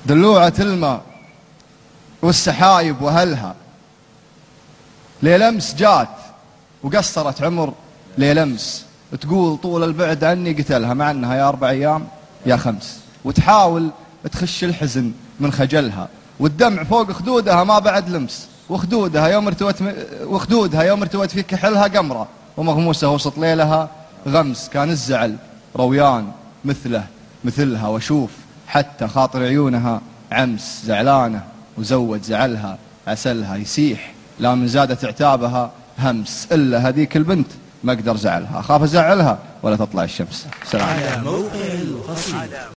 دلوعة الماء والسحايب وهلها، ليل أمس جات وقصرت عمر ليل أمس، تقول طول البعد عني قتلها، مع أنها يا 4 أيام يا 5، وتحاول تخش الحزن من خجلها، والدمع فوق خدودها ما بعد لمس، وخدودها يوم ارتوت في كحلها قمرة، ومغموسة وسط ليلها غمس. كان الزعل رويان مثلها، وشوف حتى خاطر عيونها عمس، زعلانة وزود زعلها، عسلها يسيح لا من زادت عتابها همس، إلا هذيك البنت ما أقدر زعلها، أخاف أزعلها ولا تطلع الشمس. سلام.